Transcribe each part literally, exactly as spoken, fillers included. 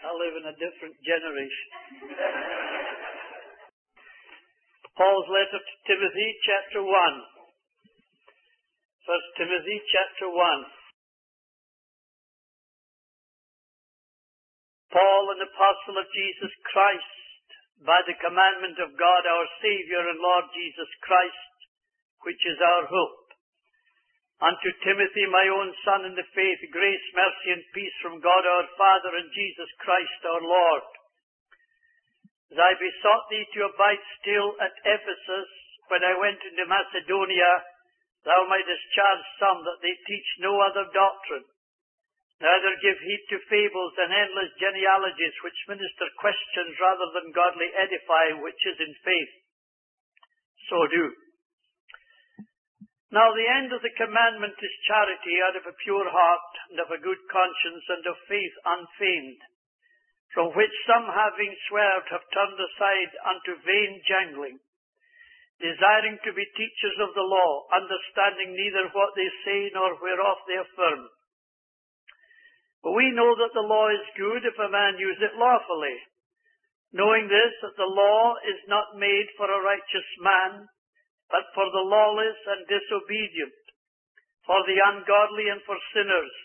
I live in a different generation. Paul's letter to Timothy, chapter one. First Timothy, chapter one. Paul, an apostle of Jesus Christ, by the commandment of God our Saviour and Lord Jesus Christ, which is our hope. Unto Timothy, my own son in the faith, grace, mercy, and peace from God our Father and Jesus Christ our Lord. As I besought thee to abide still at Ephesus, when I went into Macedonia, thou mightest charge some that they teach no other doctrine, neither give heed to fables and endless genealogies, which minister questions rather than godly edifying, which is in faith. So do. Now the end of the commandment is charity out of a pure heart, and of a good conscience, and of faith unfeigned, from which some having swerved have turned aside unto vain jangling, desiring to be teachers of the law, understanding neither what they say nor whereof they affirm. But we know that the law is good if a man use it lawfully, knowing this, that the law is not made for a righteous man, but for the lawless and disobedient, for the ungodly and for sinners,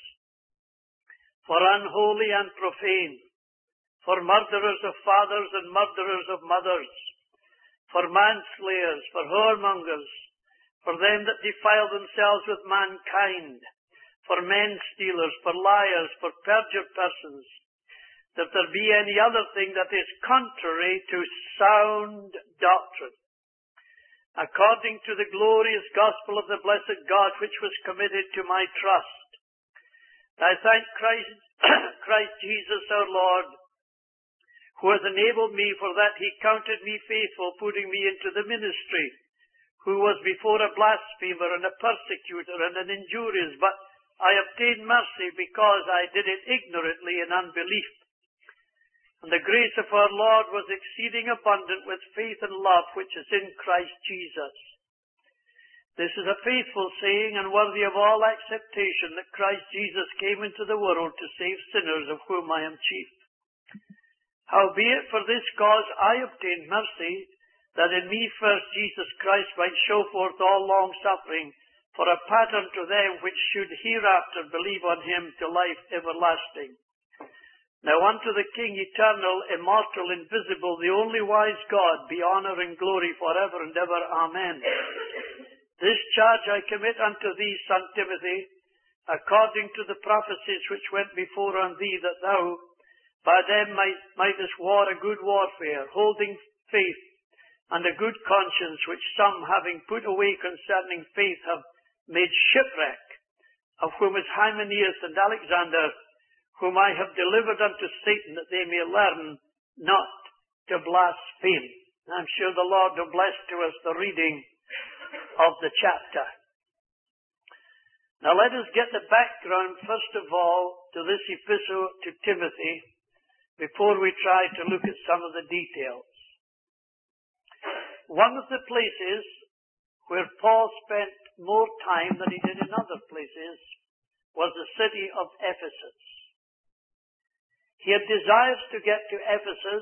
for unholy and profane, for murderers of fathers and murderers of mothers, for manslayers, for whoremongers, for them that defile themselves with mankind, for men-stealers, for liars, for perjured persons, that there be any other thing that is contrary to sound doctrine, according to the glorious gospel of the blessed God, which was committed to my trust. I thank Christ, Christ Jesus our Lord, who hath enabled me, for that he counted me faithful, putting me into the ministry, who was before a blasphemer and a persecutor and an injurious, but I obtained mercy because I did it ignorantly in unbelief. And the grace of our Lord was exceeding abundant with faith and love which is in Christ Jesus. This is a faithful saying and worthy of all acceptation, that Christ Jesus came into the world to save sinners, of whom I am chief. Howbeit for this cause I obtained mercy, that in me first Jesus Christ might show forth all long suffering, for a pattern to them which should hereafter believe on him to life everlasting. Now unto the King, eternal, immortal, invisible, the only wise God, be honour and glory for ever and ever. Amen. This charge I commit unto thee, son Timothy, according to the prophecies which went before on thee, that thou by them might, mightest war a good warfare, holding faith and a good conscience, which some, having put away concerning faith, have made shipwreck, of whom is Hymenaeus and Alexander, whom I have delivered unto Satan, that they may learn not to blaspheme. I'm sure the Lord will bless to us the reading of the chapter. Now let us get the background, first of all, to this epistle to Timothy, before we try to look at some of the details. One of the places where Paul spent more time than he did in other places was the city of Ephesus. He had desires to get to Ephesus,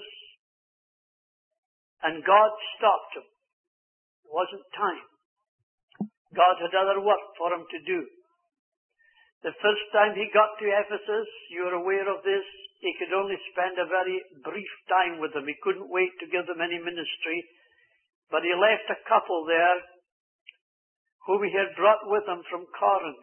and God stopped him. It wasn't time. God had other work for him to do. The first time he got to Ephesus, you're aware of this, he could only spend a very brief time with them. He couldn't wait to give them any ministry, but he left a couple there whom he had brought with him from Corinth.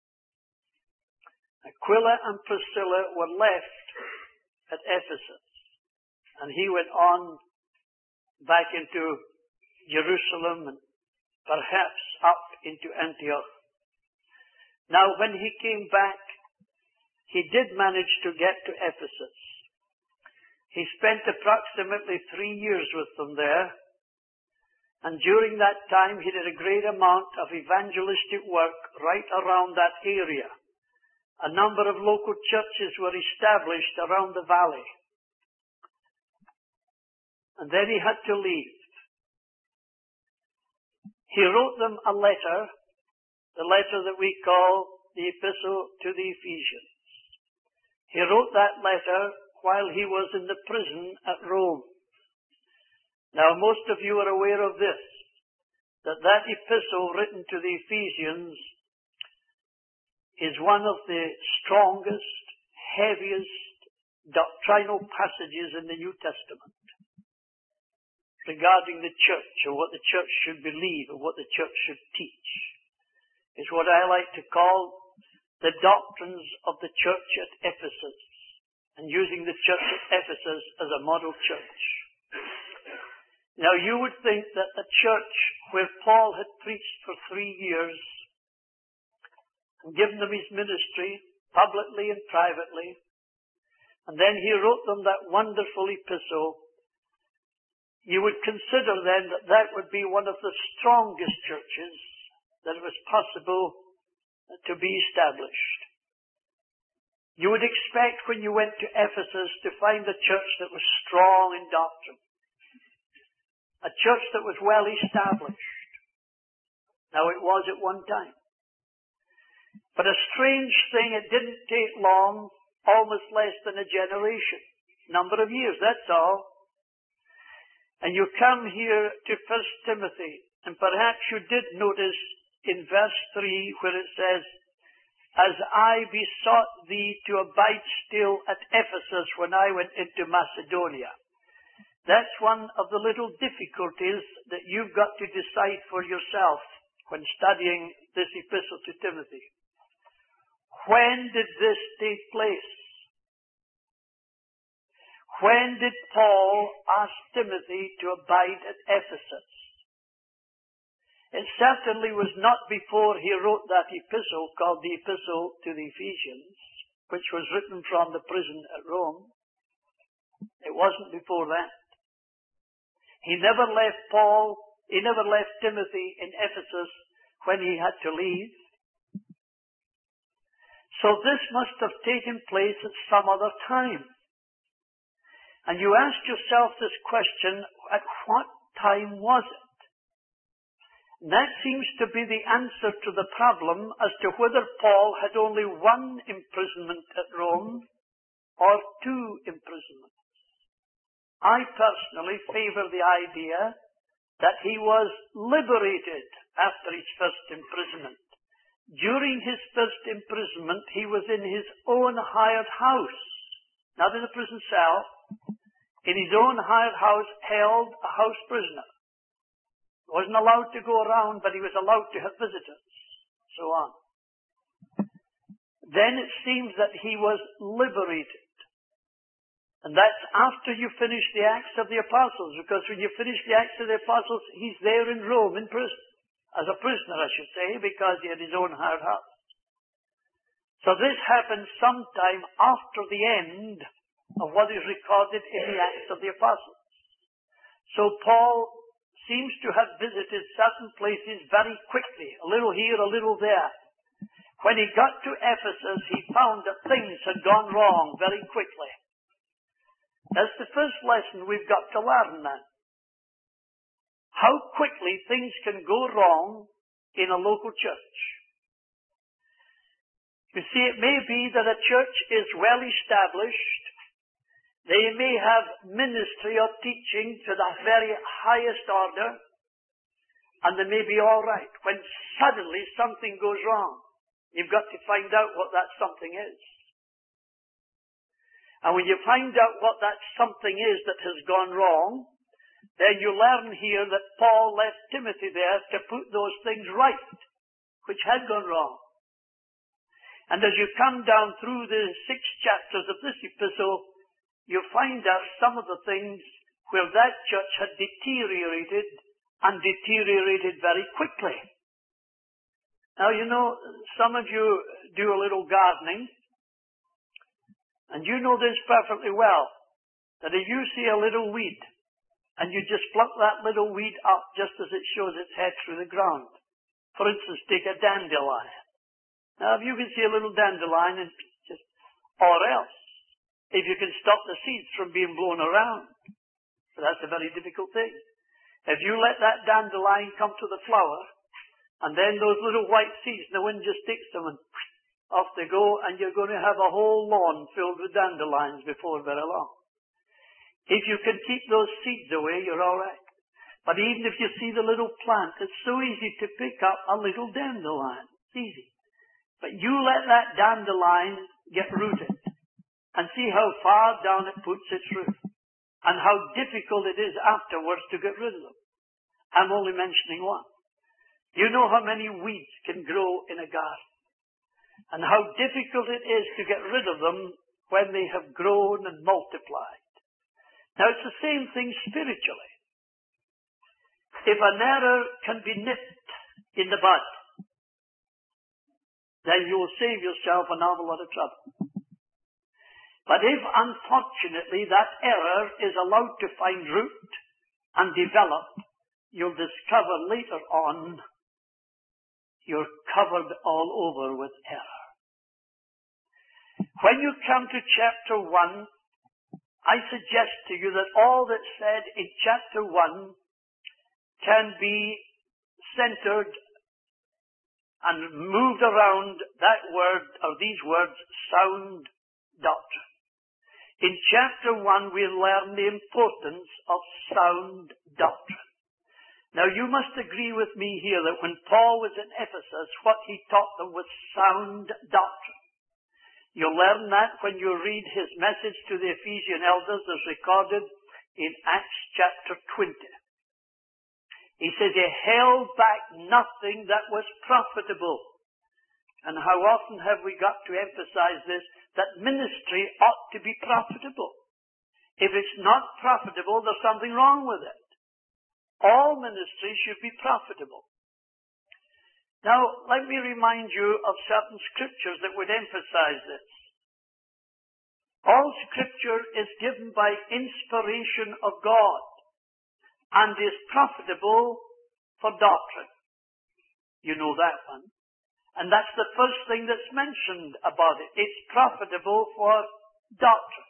Aquila and Priscilla were left at Ephesus, and he went on back into Jerusalem and perhaps up into Antioch. Now when he came back, he did manage to get to Ephesus. He spent approximately three years with them there, and during that time he did a great amount of evangelistic work right around that area. A number of local churches were established around the valley. And then he had to leave. He wrote them a letter, the letter that we call the Epistle to the Ephesians. He wrote that letter while he was in the prison at Rome. Now, most of you are aware of this, that that epistle written to the Ephesians is one of the strongest, heaviest doctrinal passages in the New Testament regarding the church, or what the church should believe, or what the church should teach. It's what I like to call the doctrines of the church at Ephesus, and using the church at Ephesus as a model church. Now, you would think that a church where Paul had preached for three years and given them his ministry publicly and privately, and then he wrote them that wonderful epistle, you would consider then that that would be one of the strongest churches that was possible to be established. You would expect when you went to Ephesus to find a church that was strong in doctrine, a church that was well established. Now, it was at one time. But a strange thing, it didn't take long, almost less than a generation, number of years, that's all. And you come here to First Timothy, and perhaps you did notice in verse three where it says, "As I besought thee to abide still at Ephesus when I went into Macedonia." That's one of the little difficulties that you've got to decide for yourself when studying this epistle to Timothy. When did this take place? When did Paul ask Timothy to abide at Ephesus? It certainly was not before he wrote that epistle called the Epistle to the Ephesians, which was written from the prison at Rome. It wasn't before that. He never left Paul, he never left Timothy in Ephesus when he had to leave. So this must have taken place at some other time. And you ask yourself this question, at what time was it? And that seems to be the answer to the problem as to whether Paul had only one imprisonment at Rome or two imprisonments. I personally favor the idea that he was liberated after his first imprisonment. During his first imprisonment, he was in his own hired house, not in a prison cell, in his own hired house, held a house prisoner. He wasn't allowed to go around, but he was allowed to have visitors, so on. Then it seems that he was liberated. And that's after you finish the Acts of the Apostles, because when you finish the Acts of the Apostles, he's there in Rome in prison. As a prisoner, I should say, because he had his own hired house. So this happened sometime after the end of what is recorded in the Acts of the Apostles. So Paul seems to have visited certain places very quickly, a little here, a little there. When he got to Ephesus, he found that things had gone wrong very quickly. That's the first lesson we've got to learn now. How quickly things can go wrong in a local church. You see, it may be that a church is well established. They may have ministry or teaching to the very highest order, and they may be all right. When suddenly something goes wrong, you've got to find out what that something is. And when you find out what that something is that has gone wrong, then you learn here that Paul left Timothy there to put those things right, which had gone wrong. And as you come down through the six chapters of this epistle, you find out some of the things where that church had deteriorated, and deteriorated very quickly. Now, you know, some of you do a little gardening, and you know this perfectly well, that if you see a little weed, and you just pluck that little weed up just as it shows its head through the ground. For instance, take a dandelion. Now, if you can see a little dandelion, and just, or else, if you can stop the seeds from being blown around, but that's a very difficult thing. If you let that dandelion come to the flower, and then those little white seeds, the wind just takes them and off they go, and you're going to have a whole lawn filled with dandelions before very long. If you can keep those seeds away, you're all right. But even if you see the little plant, it's so easy to pick up a little dandelion. It's easy. But you let that dandelion get rooted and see how far down it puts its root and how difficult it is afterwards to get rid of them. I'm only mentioning one. You know how many weeds can grow in a garden and how difficult it is to get rid of them when they have grown and multiplied. Now it's the same thing spiritually. If an error can be nipped in the bud, then you will save yourself an awful lot of trouble. But if, unfortunately, that error is allowed to find root and develop, you'll discover later on you're covered all over with error. When you come to chapter one, I suggest to you that all that's said in chapter one can be centered and moved around that word, or these words, sound doctrine. In chapter one, we learn the importance of sound doctrine. Now, you must agree with me here that when Paul was in Ephesus, what he taught them was sound doctrine. You'll learn that when you read his message to the Ephesian elders as recorded in Acts chapter twenty. He says he held back nothing that was profitable. And how often have we got to emphasize this, that ministry ought to be profitable. If it's not profitable, there's something wrong with it. All ministry should be profitable. Now, let me remind you of certain scriptures that would emphasize this. All scripture is given by inspiration of God and is profitable for doctrine. You know that one. And that's the first thing that's mentioned about it. It's profitable for doctrine.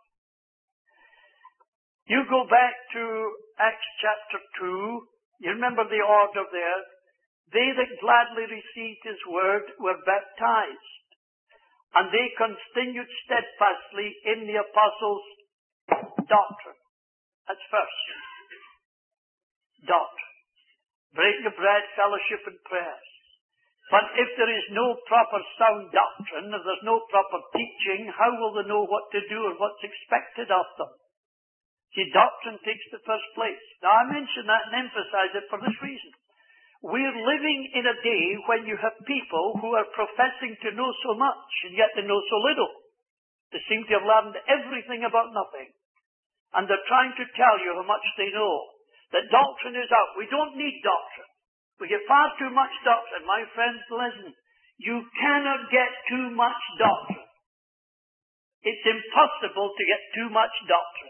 You go back to Acts chapter two. You remember the order there. They that gladly received his word were baptized. And they continued steadfastly in the apostles' doctrine. That's first. Doctrine. Breaking of bread, fellowship, and prayers. But if there is no proper sound doctrine, if there's no proper teaching, how will they know what to do and what's expected of them? See, doctrine takes the first place. Now, I mention that and emphasize it for this reason. We're living in a day when you have people who are professing to know so much, and yet they know so little. They seem to have learned everything about nothing. And they're trying to tell you how much they know. That doctrine is out. We don't need doctrine. We get far too much doctrine. My friends, listen. You cannot get too much doctrine. It's impossible to get too much doctrine.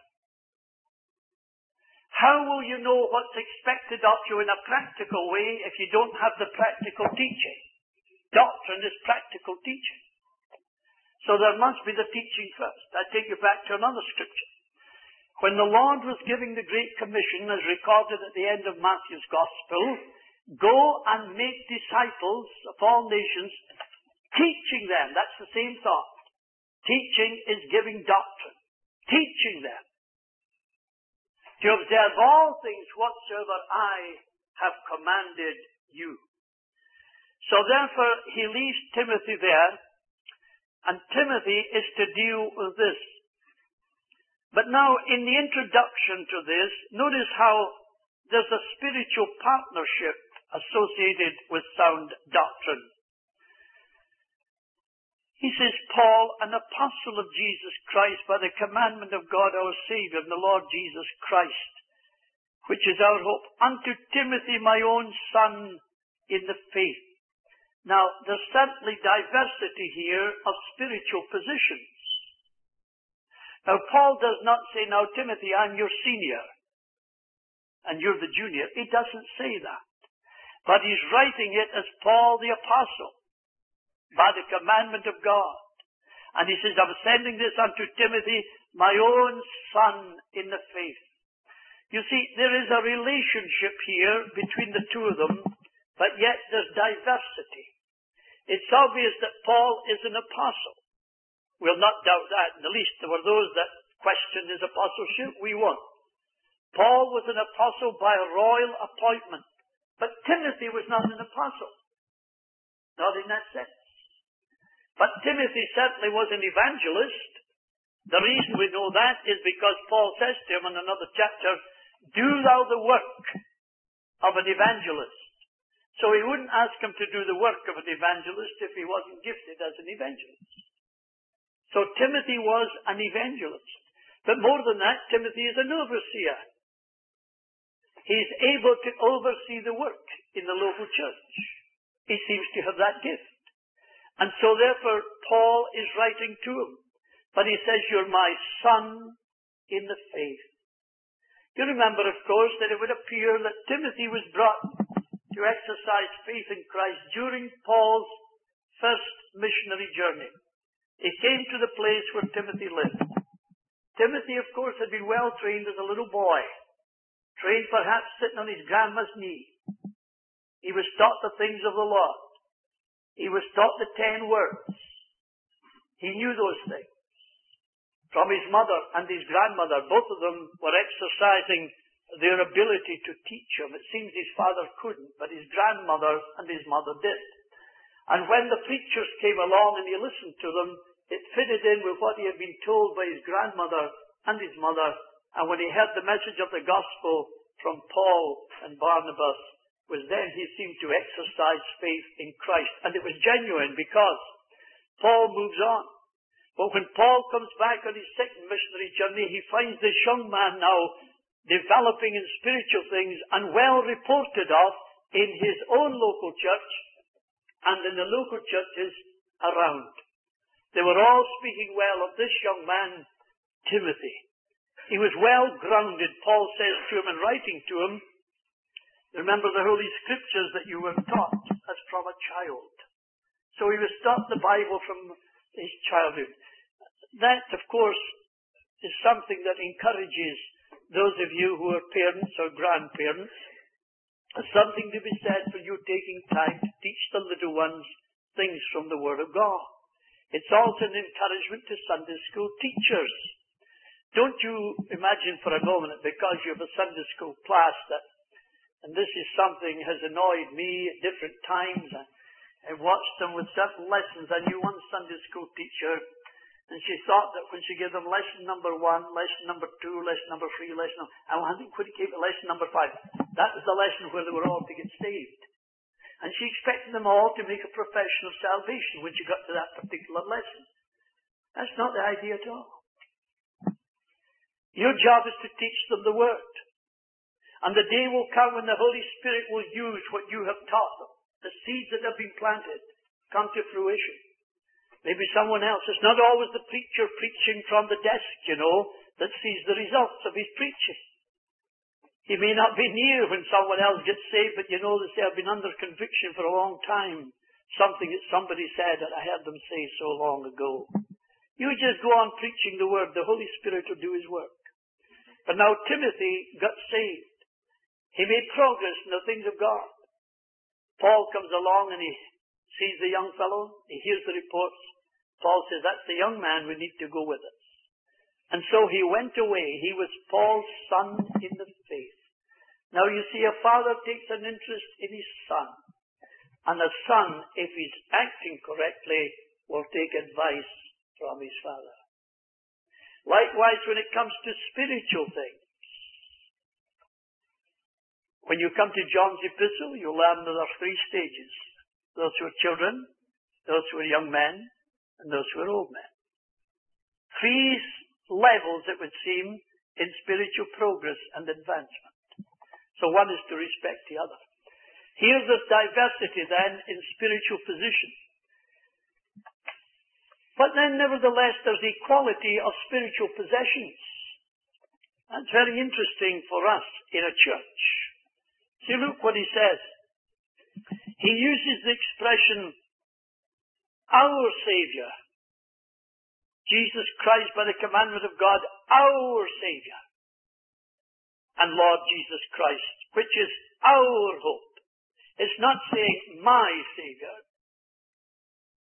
How will you know what's expected of you in a practical way if you don't have the practical teaching? Doctrine is practical teaching. So there must be the teaching first. I take you back to another scripture. When the Lord was giving the Great Commission, as recorded at the end of Matthew's Gospel, go and make disciples of all nations, teaching them. That's the same thought. Teaching is giving doctrine. Teaching them. To observe all things whatsoever I have commanded you. So therefore, he leaves Timothy there, and Timothy is to deal with this. But now, in the introduction to this, notice how there's a spiritual partnership associated with sound doctrine. He says, Paul, an apostle of Jesus Christ, by the commandment of God our Savior and the Lord Jesus Christ, which is our hope, unto Timothy, my own son, in the faith. Now, there's certainly diversity here of spiritual positions. Now, Paul does not say, now, Timothy, I'm your senior, and you're the junior. He doesn't say that. But he's writing it as Paul the apostle, by the commandment of God. And he says, I'm sending this unto Timothy, my own son in the faith. You see, there is a relationship here between the two of them, but yet there's diversity. It's obvious that Paul is an apostle. We'll not doubt that. In the least, there were those that questioned his apostleship. We won't. Paul was an apostle by royal appointment. But Timothy was not an apostle. Not in that sense. But Timothy certainly was an evangelist. The reason we know that is because Paul says to him in another chapter, do thou the work of an evangelist. So he wouldn't ask him to do the work of an evangelist if he wasn't gifted as an evangelist. So Timothy was an evangelist. But more than that, Timothy is an overseer. He's able to oversee the work in the local church. He seems to have that gift. And so therefore, Paul is writing to him. But he says, you're my son in the faith. You remember, of course, that it would appear that Timothy was brought to exercise faith in Christ during Paul's first missionary journey. He came to the place where Timothy lived. Timothy, of course, had been well trained as a little boy, trained perhaps sitting on his grandma's knee. He was taught the things of the Lord. He was taught the ten words. He knew those things. From his mother and his grandmother, both of them were exercising their ability to teach him. It seems his father couldn't, but his grandmother and his mother did. And when the preachers came along and he listened to them, it fitted in with what he had been told by his grandmother and his mother. And when he heard the message of the gospel from Paul and Barnabas, was then he seemed to exercise faith in Christ. And it was genuine because Paul moves on. But when Paul comes back on his second missionary journey, he finds this young man now developing in spiritual things and well reported of in his own local church and in the local churches around. They were all speaking well of this young man, Timothy. He was well grounded, Paul says to him in writing to him, remember the Holy Scriptures that you were taught as from a child. So he was taught the Bible from his childhood. That, of course, is something that encourages those of you who are parents or grandparents. There's something to be said for you taking time to teach the little ones things from the Word of God. It's also an encouragement to Sunday school teachers. Don't you imagine for a moment that because you have a Sunday school class that, and this is something has annoyed me at different times. I, I watched them with certain lessons. I knew one Sunday school teacher, and she thought that when she gave them lesson number one, lesson number two, lesson number three, lesson number, and I think when it came to lesson number five, that was the lesson where they were all to get saved. And she expected them all to make a profession of salvation when she got to that particular lesson. That's not the idea at all. Your job is to teach them the Word. And the day will come when the Holy Spirit will use what you have taught them. The seeds that have been planted come to fruition. Maybe someone else. It's not always the preacher preaching from the desk, you know, that sees the results of his preaching. He may not be near when someone else gets saved, but you know that they have been under conviction for a long time. Something that somebody said that I heard them say so long ago. You just go on preaching the Word. The Holy Spirit will do His work. But now Timothy got saved. He made progress in the things of God. Paul comes along and he sees the young fellow. He hears the reports. Paul says, that's the young man we need to go with us. And so he went away. He was Paul's son in the faith. Now you see, a father takes an interest in his son. And a son, if he's acting correctly, will take advice from his father. Likewise, when it comes to spiritual things. When you come to John's epistle, you'll learn there are three stages. Those who are children, those who are young men, and those who are old men. Three levels, it would seem, in spiritual progress and advancement. So one is to respect the other. Here there's diversity then in spiritual position. But then nevertheless there's equality of spiritual possessions. That's very interesting for us in a church. See, look what he says. He uses the expression, our Savior. Jesus Christ, by the commandment of God, our Savior. And Lord Jesus Christ, which is our hope. It's not saying my Savior.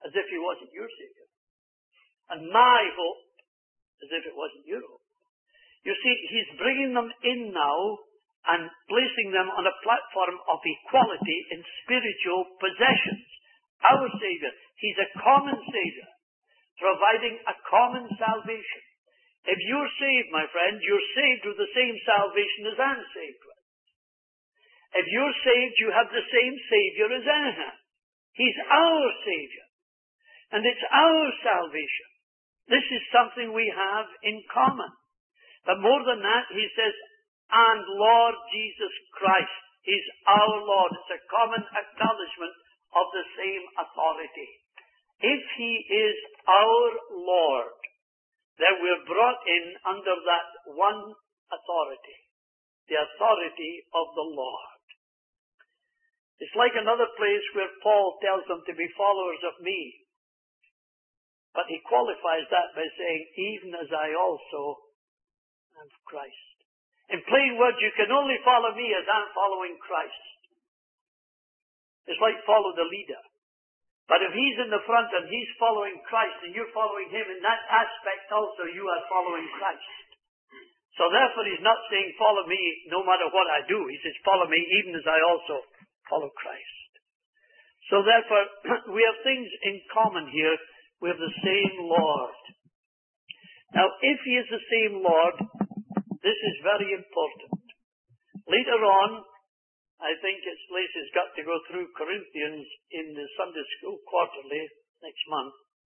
as if he wasn't your Savior. And my hope, as if it wasn't your hope. You see, he's bringing them in now and placing them on a platform of equality in spiritual possessions. Our Savior, he's a common Savior, providing a common salvation. If you're saved, my friend, you're saved with the same salvation as I'm saved with. If you're saved, you have the same Savior as I have. He's our Savior. And it's our salvation. This is something we have in common. But more than that, he says, and Lord Jesus Christ. He's our Lord. It's a common acknowledgement of the same authority. If he is our Lord, then we're brought in under that one authority, the authority of the Lord. It's like another place where Paul tells them to be followers of me. But he qualifies that by saying, even as I also am Christ. In plain words, you can only follow me as I'm following Christ. It's like follow the leader. But if he's in the front and he's following Christ and you're following him, in that aspect also you are following Christ. So therefore he's not saying follow me no matter what I do. He says follow me even as I also follow Christ. So therefore we have things in common here. We have the same Lord. Now if he is the same Lord, this is very important. Later on, I think it's Lacey's got to go through Corinthians in the Sunday School quarterly next month.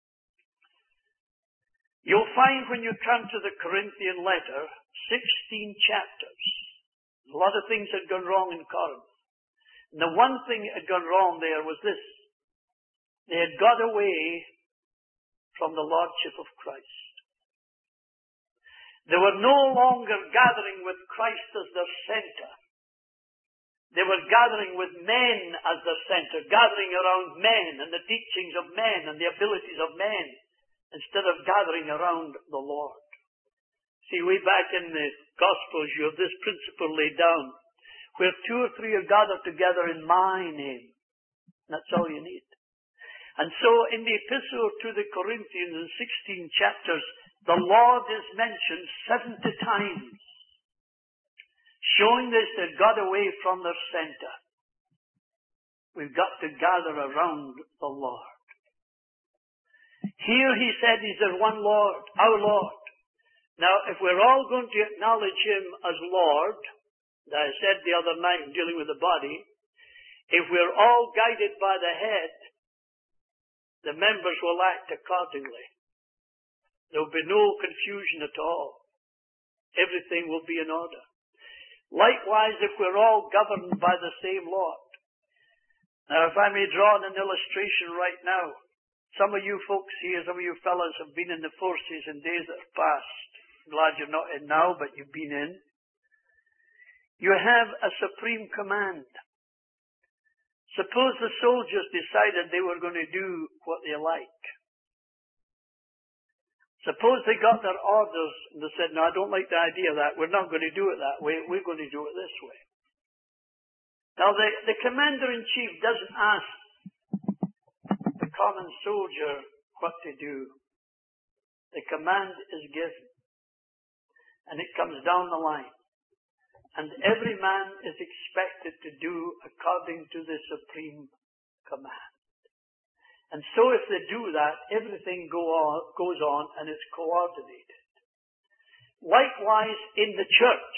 You'll find when you come to the Corinthian letter, sixteen chapters. A lot of things had gone wrong in Corinth. And the one thing that had gone wrong there was this. They had got away from the Lordship of Christ. They were no longer gathering with Christ as their center. They were gathering with men as their center, gathering around men and the teachings of men and the abilities of men, instead of gathering around the Lord. See, way back in the Gospels, you have this principle laid down, where two or three are gathered together in my name. That's all you need. And so in the epistle to the Corinthians in sixteen chapters, the Lord is mentioned seventy times, showing this they've got away from their center. We've got to gather around the Lord. Here he said he's the one Lord, our Lord. Now, if we're all going to acknowledge him as Lord, as I said the other night in dealing with the body, if we're all guided by the head, the members will act accordingly. There will be no confusion at all. Everything will be in order. Likewise, if we're all governed by the same Lord. Now, if I may draw an illustration right now, some of you folks here, some of you fellows have been in the forces in days that are past. I'm glad you're not in now, but you've been in. You have a supreme command. Suppose the soldiers decided they were going to do what they like. Suppose they got their orders and they said, no, I don't like the idea of that. We're not going to do it that way. We're going to do it this way. Now, the, the commander-in-chief doesn't ask the common soldier what to do. The command is given. And it comes down the line. And every man is expected to do according to the supreme command. And so if they do that, everything go on, goes on and it's coordinated. Likewise in the church,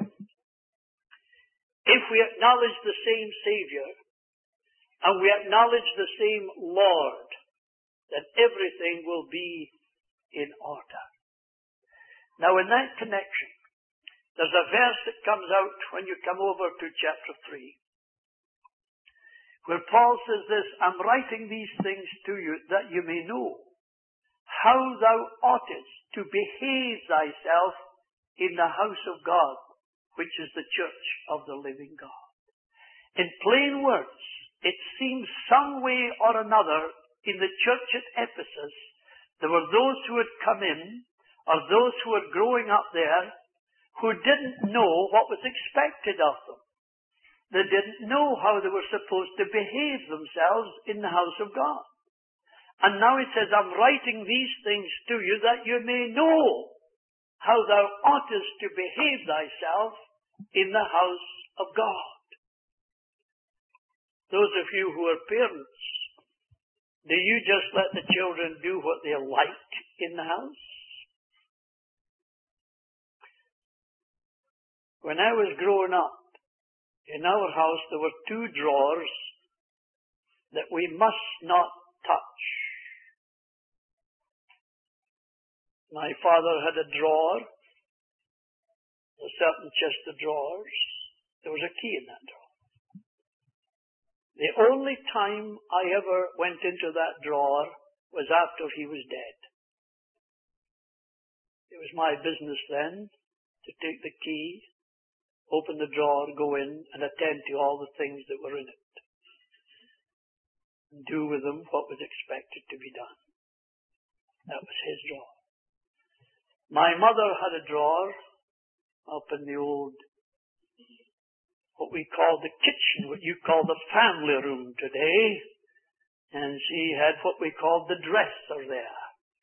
if we acknowledge the same Savior and we acknowledge the same Lord, then everything will be in order. Now in that connection, there's a verse that comes out when you come over to chapter three, where Paul says this, I'm writing these things to you that you may know how thou oughtest to behave thyself in the house of God, which is the church of the living God. In plain words, it seems some way or another in the church at Ephesus, there were those who had come in, or those who were growing up there, who didn't know what was expected of them. They didn't know how they were supposed to behave themselves in the house of God. And now it says, I'm writing these things to you that you may know how thou oughtest to behave thyself in the house of God. Those of you who are parents, do you just let the children do what they like in the house? When I was growing up, in our house there were two drawers that we must not touch. My father had a drawer, a certain chest of drawers. There was a key in that drawer. The only time I ever went into that drawer was after he was dead. It was my business then to take the key, open the drawer, go in and attend to all the things that were in it. And do with them what was expected to be done. That was his drawer. My mother had a drawer up in the old, what we call the kitchen, what you call the family room today. And she had what we called the dresser there.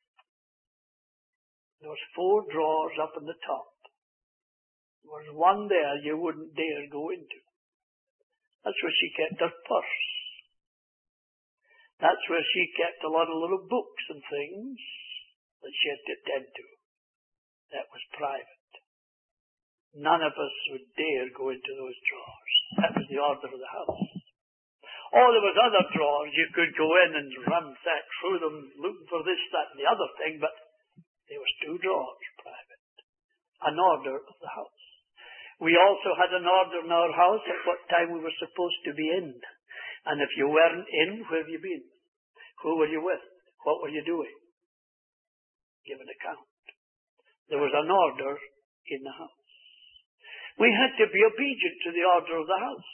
There was four drawers up in the top. There was one there you wouldn't dare go into. That's where she kept her purse. That's where she kept a lot of little books and things that she had to attend to. That was private. None of us would dare go into those drawers. That was the order of the house. Oh, there was other drawers. You could go in and ransack through them, looking for this, that, and the other thing, but there was two drawers, private. An order of the house. We also had an order in our house at what time we were supposed to be in. And if you weren't in, where have you been? Who were you with? What were you doing? Give an account. There was an order in the house. We had to be obedient to the order of the house.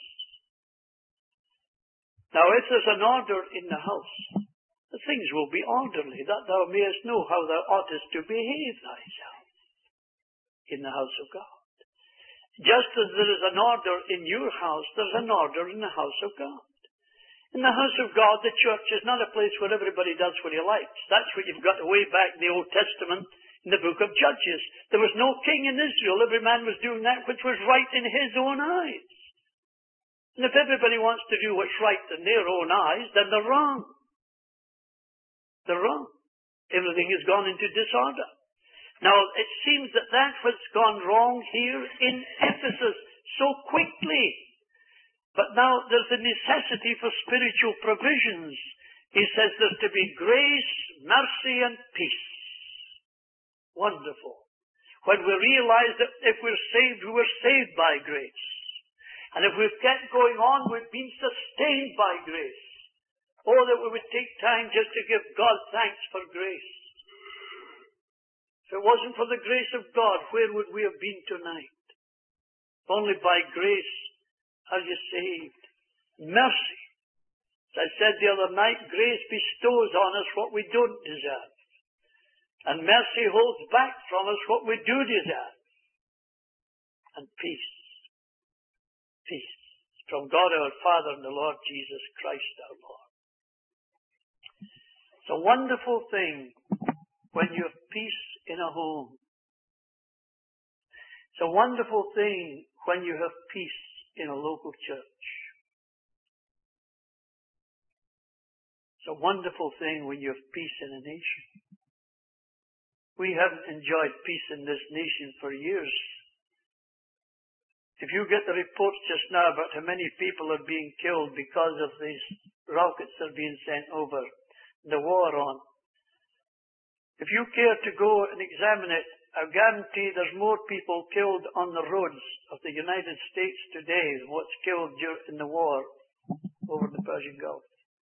Now, if there's an order in the house, the things will be orderly, that thou mayest know how thou oughtest to behave thyself in the house of God. Just as there is an order in your house, there's an order in the house of God. In the house of God, the church is not a place where everybody does what he likes. That's what you've got way back in the Old Testament, in the book of Judges. There was no king in Israel. Every man was doing that which was right in his own eyes. And if everybody wants to do what's right in their own eyes, then they're wrong. They're wrong. Everything has gone into disorder. Now, it seems that that has gone wrong here in Ephesus so quickly. But now there's a necessity for spiritual provisions. He says there's to be grace, mercy, and peace. Wonderful. When we realize that if we're saved, we were saved by grace. And if we've kept going on, we've been sustained by grace. Oh, that we would take time just to give God thanks for grace. If it wasn't for the grace of God, where would we have been tonight? Only by grace are you saved. Mercy. As I said the other night, grace bestows on us what we don't deserve. And mercy holds back from us what we do deserve. And peace. Peace. From God our Father and the Lord Jesus Christ our Lord. It's a wonderful thing when you have peace in a home. It's a wonderful thing when you have peace in a local church. It's a wonderful thing when you have peace in a nation. We haven't enjoyed peace in this nation for years. If you get the reports just now about how many people are being killed because of these rockets that are being sent over, the war on. If you care to go and examine it, I guarantee there's more people killed on the roads of the United States today than what's killed in the war over the Persian Gulf.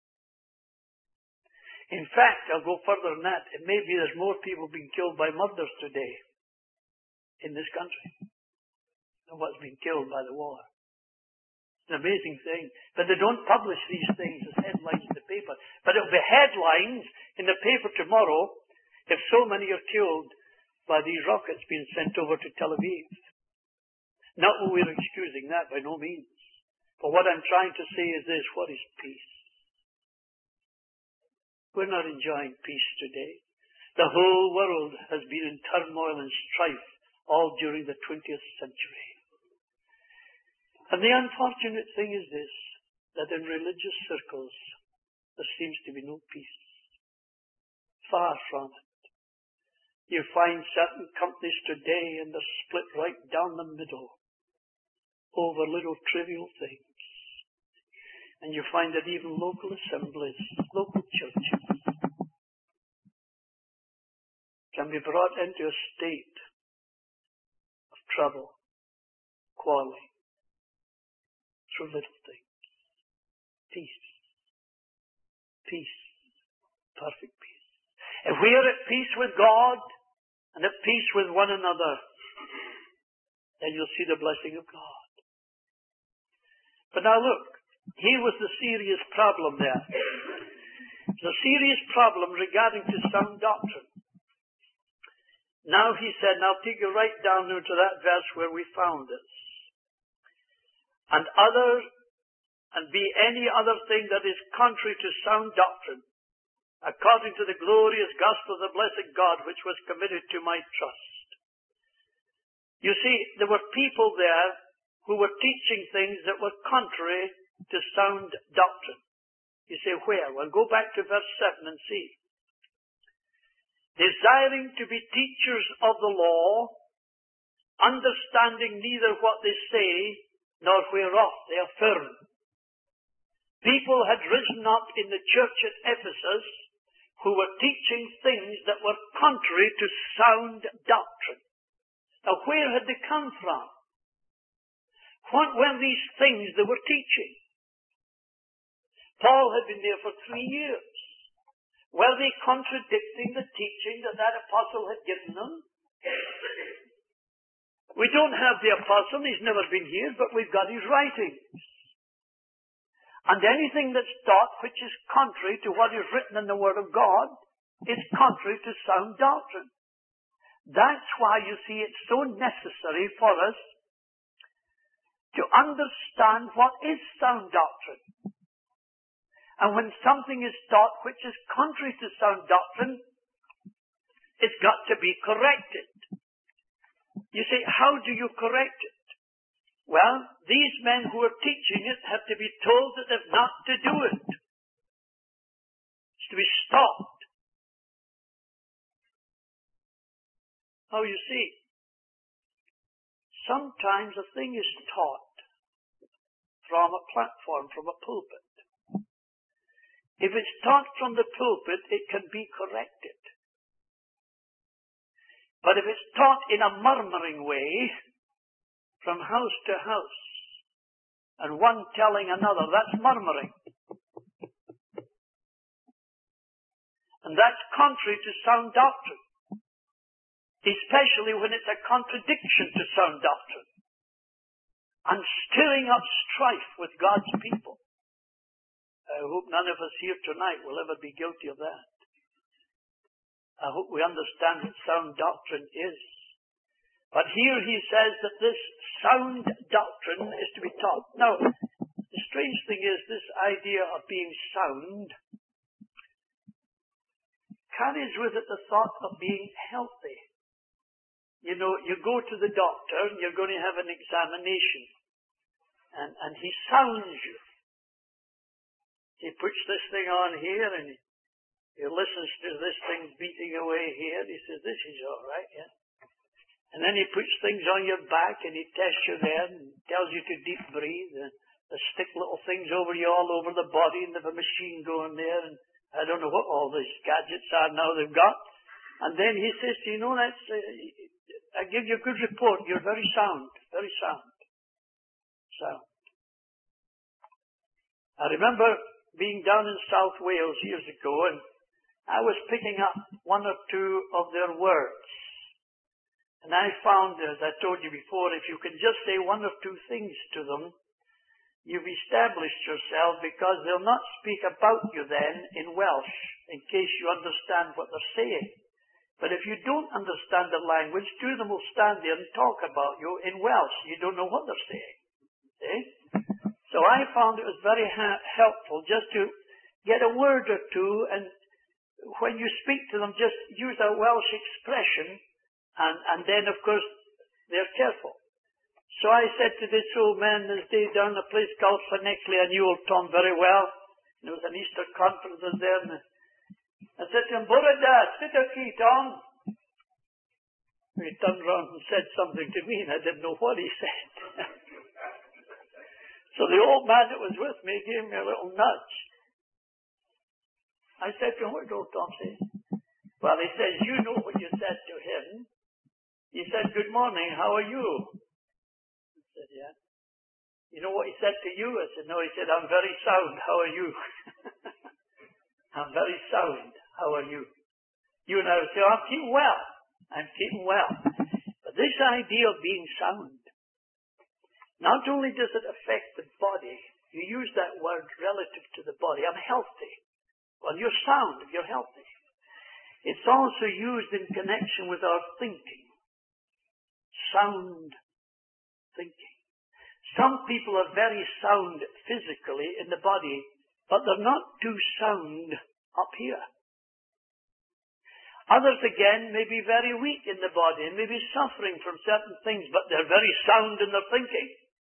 In fact, I'll go further than that. It may be there's more people being killed by murders today in this country than what's been killed by the war. It's an amazing thing. But they don't publish these things as headlines in the paper. But it'll be headlines in the paper tomorrow if so many are killed by these rockets being sent over to Tel Aviv. Not that we're excusing that, by no means. But what I'm trying to say is this: what is peace? We're not enjoying peace today. The whole world has been in turmoil and strife all during the twentieth century. And the unfortunate thing is this, that in religious circles there seems to be no peace. Far from it. You find certain companies today and they're split right down the middle over little trivial things. And you find that even local assemblies, local churches, can be brought into a state of trouble, quarreling, through little things. Peace. Peace. Perfect peace. If we are at peace with God and at peace with one another, then you'll see the blessing of God. But now look, here was the serious problem there. The serious problem regarding to sound doctrine. Now he said, now take you right down to that verse where we found this. And other, and be any other thing that is contrary to sound doctrine, according to the glorious gospel of the blessed God, which was committed to my trust. You see, there were people there who were teaching things that were contrary to sound doctrine. You say, where? Well, go back to verse seven and see. Desiring to be teachers of the law, understanding neither what they say, nor whereof they affirm. People had risen up in the church at Ephesus who were teaching things that were contrary to sound doctrine. Now, where had they come from? What were these things they were teaching? Paul had been there for three years. Were they contradicting the teaching that that apostle had given them? We don't have the apostle, he's never been here, but we've got his writings. And anything that's taught which is contrary to what is written in the Word of God is contrary to sound doctrine. That's why you see it's so necessary for us to understand what is sound doctrine. And when something is taught which is contrary to sound doctrine, it's got to be corrected. You say, how do you correct it? Well, these men who are teaching it have to be told that they're not to do it. It's to be stopped. Oh, you see, sometimes a thing is taught from a platform, from a pulpit. If it's taught from the pulpit, it can be corrected. But if it's taught in a murmuring way, from house to house, and one telling another, that's murmuring. And that's contrary to sound doctrine. Especially when it's a contradiction to sound doctrine. And stirring up strife with God's people. I hope none of us here tonight will ever be guilty of that. I hope we understand what sound doctrine is. But here he says that this sound doctrine is to be taught. Now, the strange thing is this idea of being sound carries with it the thought of being healthy. You know, you go to the doctor and you're going to have an examination. And, and he sounds you. He puts this thing on here and he, he listens to this thing beating away here. He says, this is all right, yeah. And then he puts things on your back and he tests you there and tells you to deep breathe. And they stick little things over you all over the body and they have a machine going there. And I don't know what all these gadgets are now they've got. And then he says, you know, that's, uh, I give you a good report. You're very sound, very sound. Sound. I remember being down in South Wales years ago and I was picking up one or two of their words. And I found, as I told you before, if you can just say one or two things to them, you've established yourself because they'll not speak about you then in Welsh in case you understand what they're saying. But if you don't understand the language, two of them will stand there and talk about you in Welsh. You don't know what they're saying. See? So I found it was very ha- helpful just to get a word or two and when you speak to them, just use a Welsh expression, and, and then, of course, they're careful. So I said to this old man this day down a place called Llanelli, I knew old Tom very well. There was an Easter conference there, and I said to him, Bore da, sit aquí, Tom. He turned round and said something to me, and I didn't know what he said. So the old man that was with me gave me a little nudge. I said to him, what did old Tom say? Well, he says, you know what you said to him. He said, good morning, how are you? I said, yeah. You know what he said to you? I said, no. He said, I'm very sound, how are you? I'm very sound, how are you? You and I would say, oh, I'm keeping well. I'm keeping well. But this idea of being sound, not only does it affect the body, you use that word relative to the body. I'm healthy. Well, you're sound if you're healthy. It's also used in connection with our thinking. Sound thinking. Some people are very sound physically in the body, but they're not too sound up here. Others, again, may be very weak in the body and may be suffering from certain things, but they're very sound in their thinking.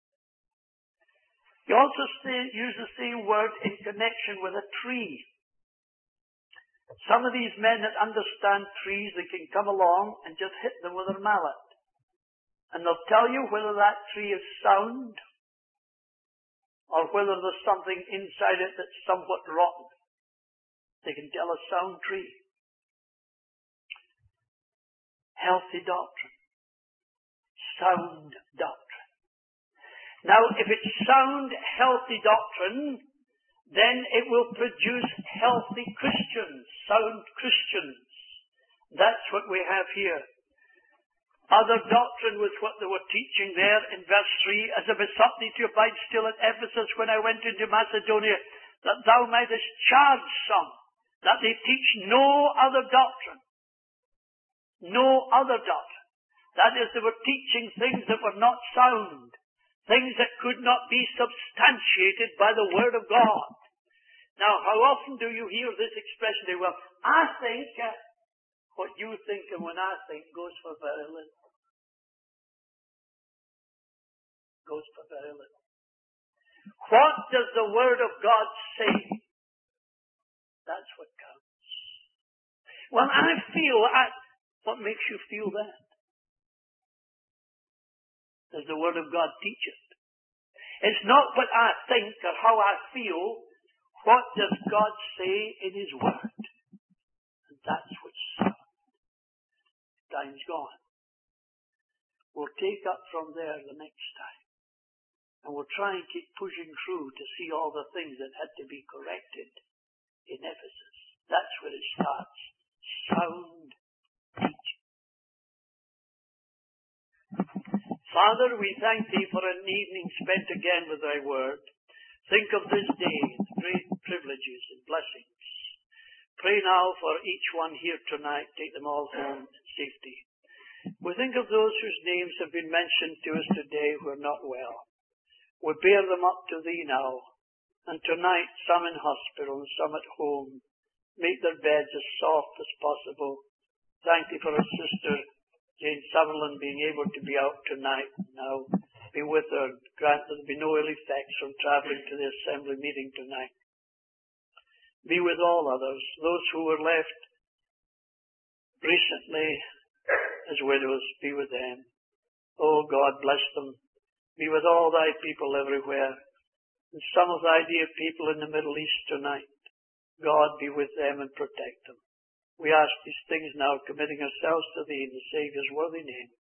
You also say, use the same word in connection with a tree. Some of these men that understand trees, they can come along and just hit them with their mallet. And they'll tell you whether that tree is sound or whether there's something inside it that's somewhat rotten. They can tell a sound tree. Healthy doctrine. Sound doctrine. Now, if it's sound, healthy doctrine, then it will produce healthy Christians, sound Christians. That's what we have here. Other doctrine was what they were teaching there in verse three, as I besought thee to abide still at Ephesus when I went into Macedonia, that thou mightest charge some, that they teach no other doctrine. No other doctrine. That is, they were teaching things that were not sound, things that could not be substantiated by the Word of God. Now, how often do you hear this expression? Well, I think uh, what you think and when I think goes for very little. Goes for very little. What does the Word of God say? That's what counts. Well, I feel, I, what makes you feel that? Does the Word of God teach it? It's not what I think or how I feel. What does God say in His Word? And that's what's sound. Time's gone. We'll take up from there the next time. And we'll try and keep pushing through to see all the things that had to be corrected in Ephesus. That's where it starts. Sound teaching. Father, we thank Thee for an evening spent again with Thy Word. Think of this day, its great privileges and blessings. Pray now for each one here tonight. Take them all home in safety. We think of those whose names have been mentioned to us today who are not well. We bear them up to Thee now. And tonight, some in hospital and some at home. Make their beds as soft as possible. Thank Thee for our sister, Jane Sutherland, being able to be out tonight. Now, be with her. Grant that there be no ill effects from travelling to the assembly meeting tonight. Be with all others, those who were left recently as widows, be with them. Oh God, bless them. Be with all Thy people everywhere. And some of Thy dear people in the Middle East tonight. God, be with them and protect them. We ask these things now, committing ourselves to Thee in the Saviour's worthy name.